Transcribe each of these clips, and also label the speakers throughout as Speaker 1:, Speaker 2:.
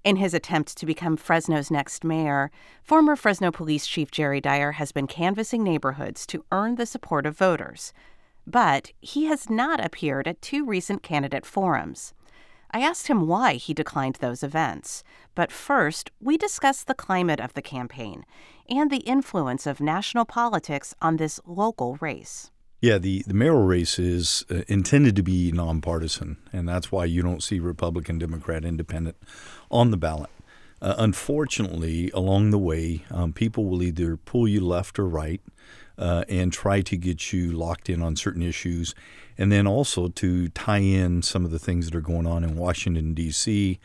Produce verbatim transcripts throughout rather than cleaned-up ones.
Speaker 1: In his attempt to become Fresno's next mayor, former Fresno Police Chief Jerry Dyer has been canvassing neighborhoods to earn the support of voters. But he has not appeared at two recent candidate forums. I asked him why he declined those events. But first, we discussed the climate of the campaign and the influence of national politics on this local race.
Speaker 2: Yeah, the, the mayoral race is uh, intended to be nonpartisan, and that's why you don't see Republican, Democrat, Independent on the ballot. Uh, unfortunately, along the way, um, people will either pull you left or right uh, and try to get you locked in on certain issues, and then also to tie in some of the things that are going on in Washington, D C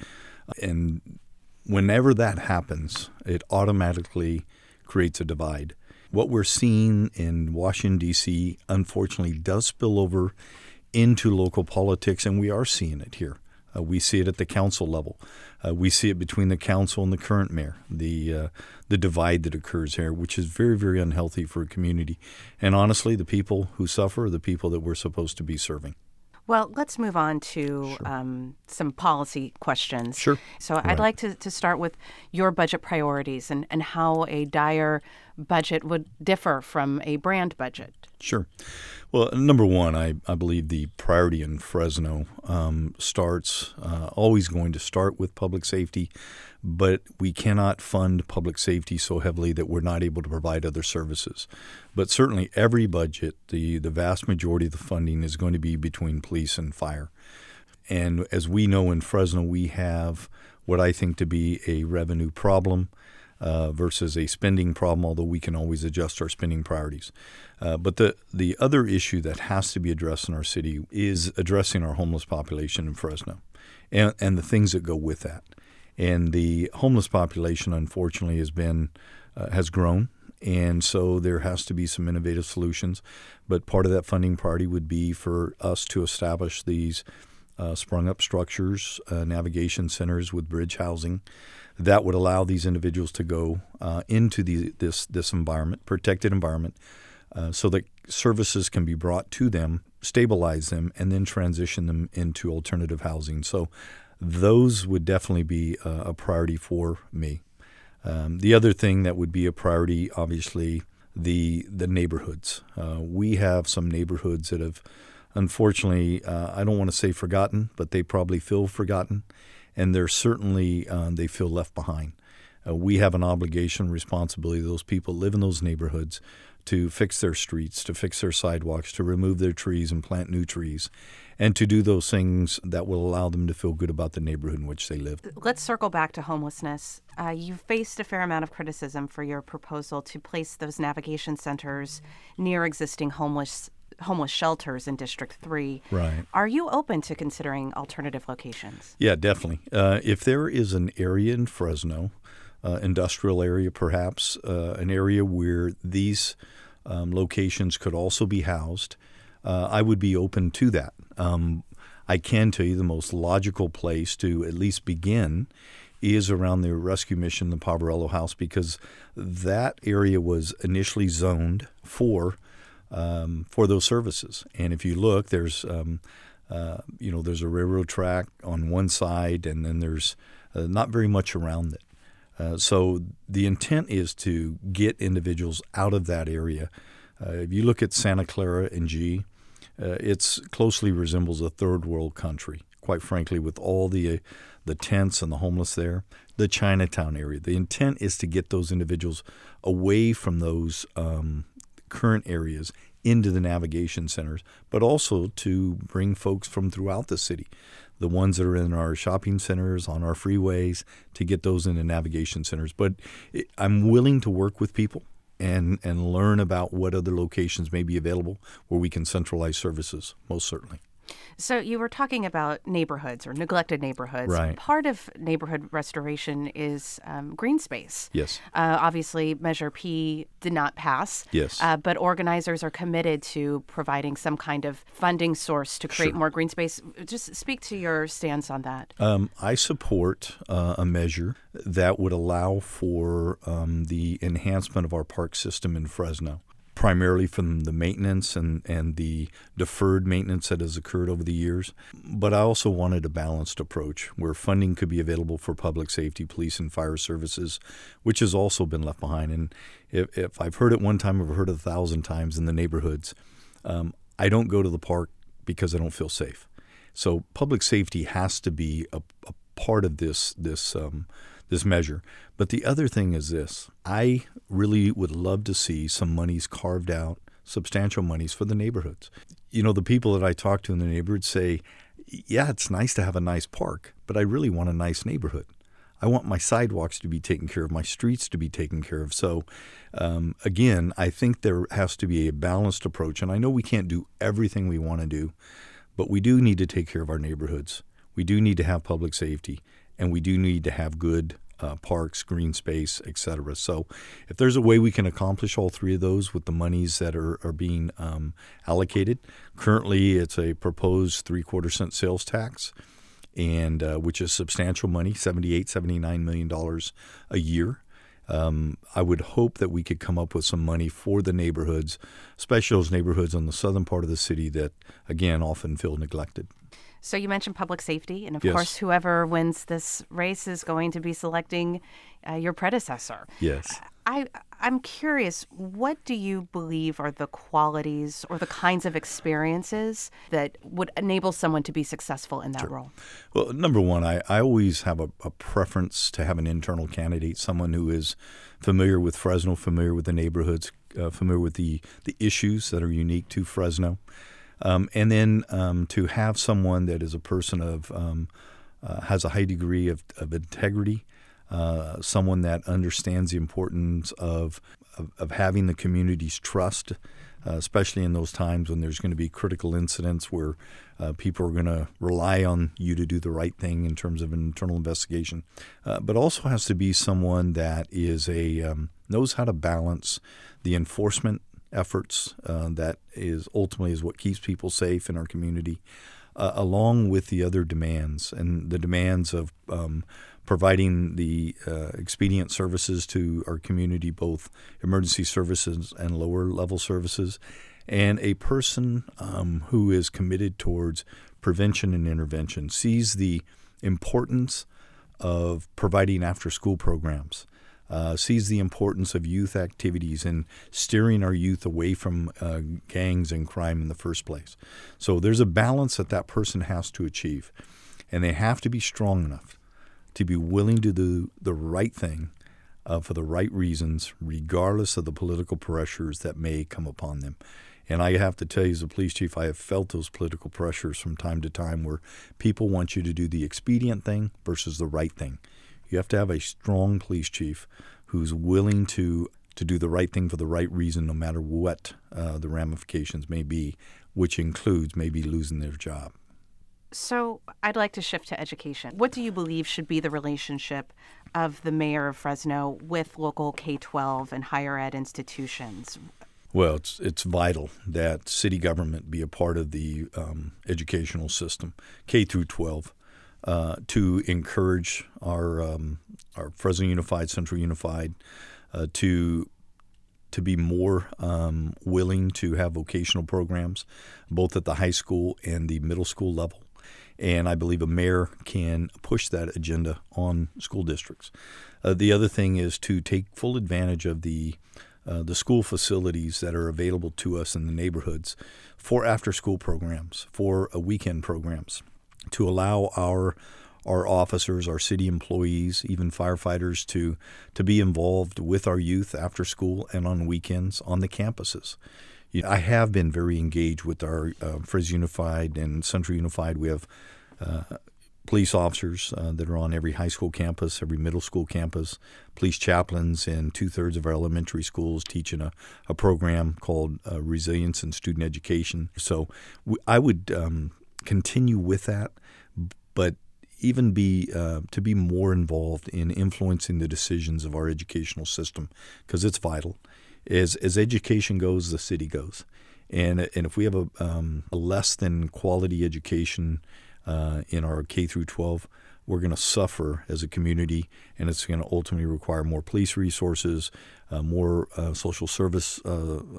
Speaker 2: And whenever that happens, it automatically creates a divide. What we're seeing in Washington, D C, unfortunately, does spill over into local politics, and we are seeing it here. Uh, we see it at the council level. Uh, we see it between the council and the current mayor, the uh, the divide that occurs here, which is very, very unhealthy for a community. And honestly, the people who suffer are the people that we're supposed to be serving.
Speaker 1: Well, let's move on to
Speaker 2: Sure.
Speaker 1: um, some policy questions.
Speaker 2: Sure.
Speaker 1: So
Speaker 2: Right.
Speaker 1: I'd like to, to start with your budget priorities and, and how a Dyer budget would differ from a Brand budget.
Speaker 2: Sure. Well, number one, I, I believe the priority in Fresno um, starts, uh, always going to start with public safety, but we cannot fund public safety so heavily that we're not able to provide other services. But certainly every budget, the, the vast majority of the funding is going to be between police and fire. And as we know in Fresno, we have what I think to be a revenue problem uh, versus a spending problem, although we can always adjust our spending priorities. Uh, but the, the other issue that has to be addressed in our city is addressing our homeless population in Fresno and, and the things that go with that. And the homeless population, unfortunately, has been uh, has grown, and so there has to be some innovative solutions. But part of that funding priority would be for us to establish these uh, sprung-up structures, uh, navigation centers with bridge housing that would allow these individuals to go uh, into the, this this environment, protected environment, uh, so that services can be brought to them, stabilize them, and then transition them into alternative housing. So those would definitely be uh, a priority for me. Um, the other thing that would be a priority, obviously, the the neighborhoods. Uh, we have some neighborhoods that have, unfortunately, uh, I don't want to say forgotten, but they probably feel forgotten, and they're certainly, uh, they feel left behind. Uh, we have an obligation, responsibility, those people live in those neighborhoods to fix their streets, to fix their sidewalks, to remove their trees and plant new trees, and to do those things that will allow them to feel good about the neighborhood in which they live.
Speaker 1: Let's circle back to homelessness. Uh, you've faced a fair amount of criticism for your proposal to place those navigation centers near existing homeless homeless shelters in District three.
Speaker 2: Right.
Speaker 1: Are you open to considering alternative locations?
Speaker 2: Yeah, definitely. Uh, if there is an area in Fresno, uh, industrial area perhaps, uh, an area where these um, locations could also be housed, uh, I would be open to that. Um, I can tell you the most logical place to at least begin is around the rescue mission, the Poverello House, because that area was initially zoned for um, for those services. And if you look, there's um, uh, you know there's a railroad track on one side, and then there's uh, not very much around it. Uh, so the intent is to get individuals out of that area. Uh, if you look at Santa Clara and G, uh, it closely resembles a third world country, quite frankly, with all the uh, the tents and the homeless there. The Chinatown area. The intent is to get those individuals away from those um, current areas into the navigation centers, but also to bring folks from throughout the city, the ones that are in our shopping centers, on our freeways, to get those into navigation centers. But it, I'm willing to work with people and, and learn about what other locations may be available where we can centralize services, most certainly.
Speaker 1: So you were talking about neighborhoods or neglected neighborhoods.
Speaker 2: Right.
Speaker 1: Part of neighborhood restoration is um, green space.
Speaker 2: Yes.
Speaker 1: Uh, obviously, Measure P did not pass.
Speaker 2: Yes.
Speaker 1: Uh, but organizers are committed to providing some kind of funding source to create
Speaker 2: Sure.
Speaker 1: more green space. Just speak to your stance on that.
Speaker 2: Um, I support uh, a measure that would allow for um, the enhancement of our park system in Fresno. primarily from the maintenance and, and the deferred maintenance that has occurred over the years. But I also wanted a balanced approach where funding could be available for public safety, police, and fire services, which has also been left behind. And if, if I've heard it one time, I've heard it a thousand times in the neighborhoods. Um, I don't go to the park because I don't feel safe. So public safety has to be a, a part of this this um, this measure. But the other thing is this. I really would love to see some monies carved out, substantial monies for the neighborhoods. You know, the people that I talk to in the neighborhood say, yeah, it's nice to have a nice park, but I really want a nice neighborhood. I want my sidewalks to be taken care of, my streets to be taken care of. So, um, again, I think there has to be a balanced approach. And I know we can't do everything we want to do, but we do need to take care of our neighborhoods. We do need to have public safety, and we do need to have good uh, parks, green space, et cetera. So if there's a way we can accomplish all three of those with the monies that are, are being um, allocated, currently it's a proposed three-quarter cent sales tax, and uh, which is substantial money, seventy-eight, seventy-nine million dollars a year. Um, I would hope that we could come up with some money for the neighborhoods, especially those neighborhoods on the southern part of the city that, again, often feel neglected.
Speaker 1: So you mentioned public safety, and of
Speaker 2: Yes.
Speaker 1: course, whoever wins this race is going to be selecting uh, your predecessor.
Speaker 2: Yes.
Speaker 1: I, I'm curious, what do you believe are the qualities or the kinds of experiences that would enable someone to be successful in that
Speaker 2: Sure.
Speaker 1: role?
Speaker 2: Well, number one, I, I always have a, a preference to have an internal candidate, someone who is familiar with Fresno, familiar with the neighborhoods, uh, familiar with the, the issues that are unique to Fresno. Um, and then um, to have someone that is a person of um, uh, has a high degree of, of integrity, uh, someone that understands the importance of of, of having the community's trust, uh, especially in those times when there's going to be critical incidents where uh, people are going to rely on you to do the right thing in terms of an internal investigation. Uh, but also has to be someone that is a um, knows how to balance the enforcement efforts uh, that is ultimately is what keeps people safe in our community, uh, along with the other demands and the demands of um, providing the uh, expedient services to our community, both emergency services and lower level services, and a person um, who is committed towards prevention and intervention, sees the importance of providing after school programs. Uh, sees the importance of youth activities and steering our youth away from uh, gangs and crime in the first place. So there's a balance that that person has to achieve, and they have to be strong enough to be willing to do the right thing uh, for the right reasons, regardless of the political pressures that may come upon them. And I have to tell you, as a police chief, I have felt those political pressures from time to time where people want you to do the expedient thing versus the right thing. You have to have a strong police chief who's willing to, to do the right thing for the right reason, no matter what uh, the ramifications may be, which includes maybe losing their job.
Speaker 1: So I'd like to shift to education. What do you believe should be the relationship of the mayor of Fresno with local K twelve and higher ed institutions?
Speaker 2: Well, it's it's vital that city government be a part of the um, educational system, K through twelve. Uh, to encourage our um, our Fresno Unified, Central Unified, uh, to to be more um, willing to have vocational programs, both at the high school and the middle school level. And I believe a mayor can push that agenda on school districts. Uh, the other thing is to take full advantage of the uh, the school facilities that are available to us in the neighborhoods for after-school programs, for uh, weekend programs, to allow our our officers, our city employees, even firefighters to to be involved with our youth after school and on weekends on the campuses. You know, I have been very engaged with our uh, Fresno Unified and Central Unified. We have uh, police officers uh, that are on every high school campus, every middle school campus, police chaplains in two-thirds of our elementary schools teaching a, a program called uh, Resilience in Student Education. So w- I would um, continue with that, but even be uh, to be more involved in influencing the decisions of our educational system, because it's vital. As as education goes, the city goes, and and if we have a, um, a less than quality education uh, in our K through twelve, we're going to suffer as a community, and it's going to ultimately require more police resources, uh, more uh, social service uh,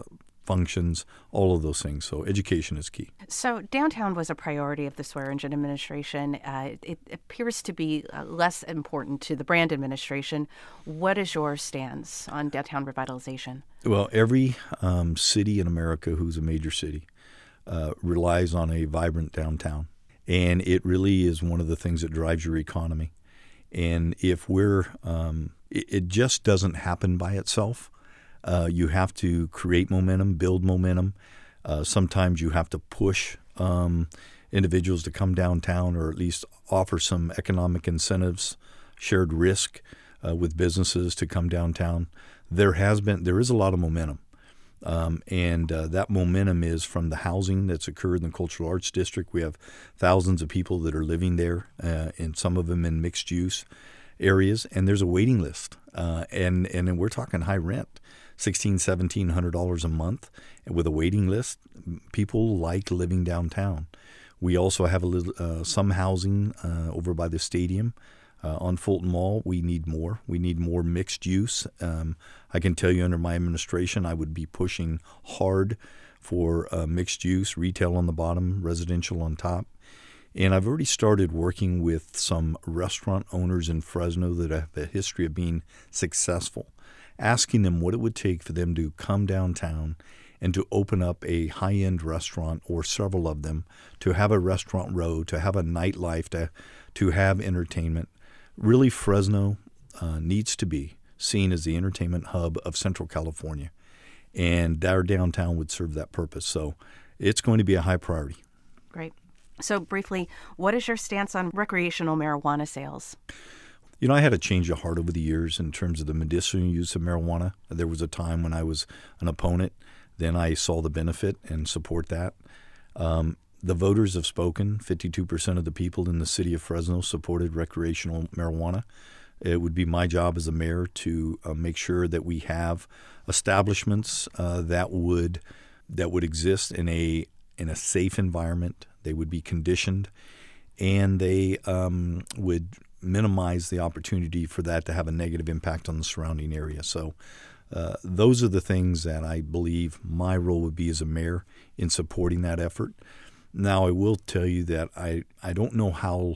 Speaker 2: functions, all of those things. So education is key.
Speaker 1: So downtown was a priority of the Swearingen administration. Uh, it appears to be uh, less important to the Brand administration. What is your stance on downtown revitalization?
Speaker 2: Well, every um, city in America who's a major city uh, relies on a vibrant downtown. And it really is one of the things that drives your economy. And if we're, um, it, it just doesn't happen by itself. Uh, you have to create momentum, build momentum. Uh, sometimes you have to push um, individuals to come downtown, or at least offer some economic incentives, shared risk uh, with businesses to come downtown. There has been, there is a lot of momentum. Um, and uh, that momentum is from the housing that's occurred in the Cultural Arts District. We have thousands of people that are living there, uh, and some of them in mixed use areas. And there's a waiting list, uh, and and we're talking high rent, sixteen, seventeen hundred dollars a month, and with a waiting list. People like living downtown. We also have a little uh, some housing uh, over by the stadium. Uh, on Fulton Mall, we need more. We need more mixed use. Um, I can tell you under my administration, I would be pushing hard for uh, mixed use, retail on the bottom, residential on top. And I've already started working with some restaurant owners in Fresno that have a history of being successful, asking them what it would take for them to come downtown and to open up a high-end restaurant, or several of them, to have a restaurant row, to have a nightlife, to, to have entertainment. Really, Fresno uh, needs to be seen as the entertainment hub of Central California, and our downtown would serve that purpose. So it's going to be a high priority.
Speaker 1: Great. So briefly, what is your stance on recreational marijuana sales?
Speaker 2: You know, I had a change of heart over the years in terms of the medicinal use of marijuana. There was a time when I was an opponent. Then I saw the benefit and support that. Um, The voters have spoken. fifty-two percent of the people in the city of Fresno supported recreational marijuana. It would be my job as a mayor to uh, make sure that we have establishments uh, that would that would exist in a in a safe environment. They would be conditioned, and they um, would minimize the opportunity for that to have a negative impact on the surrounding area. So uh, those are the things that I believe my role would be as a mayor in supporting that effort. Now, I will tell you that I, I don't know how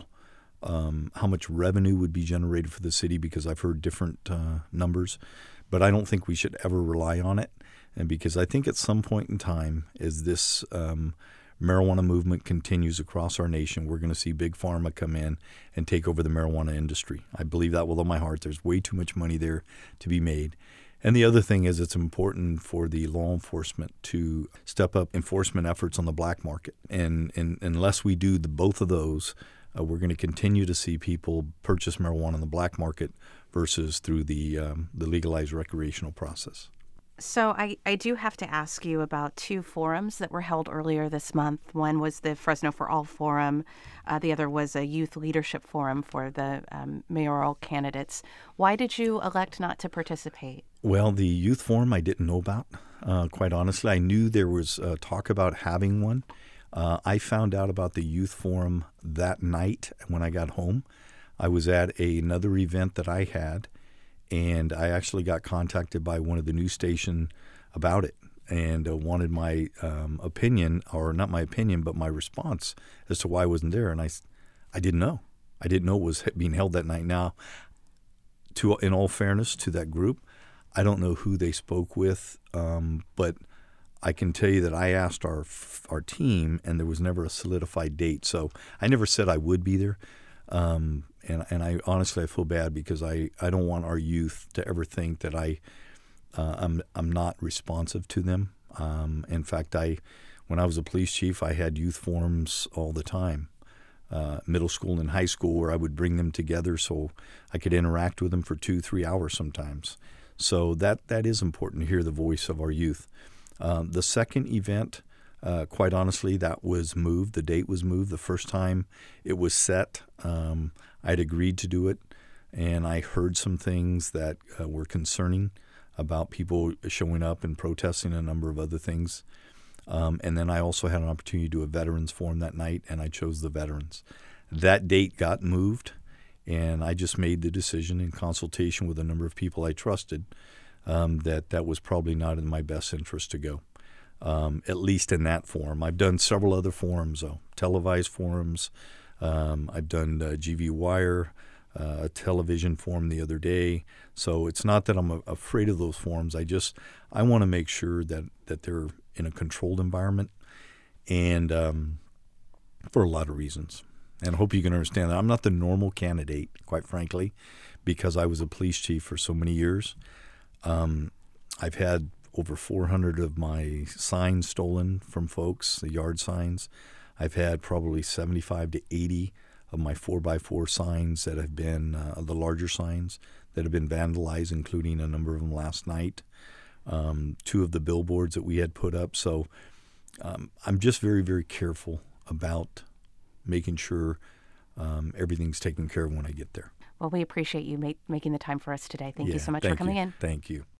Speaker 2: um, how much revenue would be generated for the city, because I've heard different uh, numbers, but I don't think we should ever rely on it. And because I think at some point in time, as this um, marijuana movement continues across our nation, we're going to see Big Pharma come in and take over the marijuana industry. I believe that with all my heart. There's way too much money there to be made. And the other thing is, it's important for the law enforcement to step up enforcement efforts on the black market. And, and unless we do the, both of those, uh, we're going to continue to see people purchase marijuana on the black market versus through the um, the legalized recreational process.
Speaker 1: So I, I do have to ask you about two forums that were held earlier this month. One was the Fresno for All Forum. Uh, the other was a youth leadership forum for the um, mayoral candidates. Why did you elect not to participate?
Speaker 2: Well, the youth forum I didn't know about, uh, quite honestly. I knew there was uh, talk about having one. Uh, I found out about the youth forum that night when I got home. I was at a, another event that I had, and I actually got contacted by one of the news station about it, and uh, wanted my um, opinion, or not my opinion, but my response as to why I wasn't there. And I, I didn't know. I didn't know it was being held that night. Now, to in all fairness to that group, I don't know who they spoke with, um, but I can tell you that I asked our our team, and there was never a solidified date. So I never said I would be there. Um, and and I honestly I feel bad, because I, I don't want our youth to ever think that I uh, I'm I'm not responsive to them. Um, in fact, I when I was a police chief, I had youth forums all the time, uh, middle school and high school, where I would bring them together so I could interact with them for two three hours sometimes. So that that is important to hear the voice of our youth. Um, the second event. Uh, quite honestly, that was moved. The date was moved. The first time it was set, um, I'd agreed to do it, and I heard some things that uh, were concerning about people showing up and protesting, a number of other things. Um, and then I also had an opportunity to do a veterans forum that night, and I chose the veterans. That date got moved, and I just made the decision in consultation with a number of people I trusted um, that that was probably not in my best interest to go. um, at least in that form. I've done several other forums, though, televised forums. Um, I've done uh, G V Wire, uh, a television forum the other day. So it's not that I'm a- afraid of those forums. I just I want to make sure that, that they're in a controlled environment, and um, for a lot of reasons. And I hope you can understand that I'm not the normal candidate, quite frankly, because I was a police chief for so many years. Um, I've had over four hundred of my signs stolen from folks, the yard signs. I've had probably seventy-five to eighty of my four by four signs that have been, uh, the larger signs, that have been vandalized, including a number of them last night. Um, two of the billboards that we had put up. So um, I'm just very, very careful about making sure um, everything's taken care of when I get there.
Speaker 1: Well, we appreciate you make, making the time for us today. Thank
Speaker 2: Yeah,
Speaker 1: you so much
Speaker 2: thank
Speaker 1: for coming
Speaker 2: you.
Speaker 1: in.
Speaker 2: Thank you.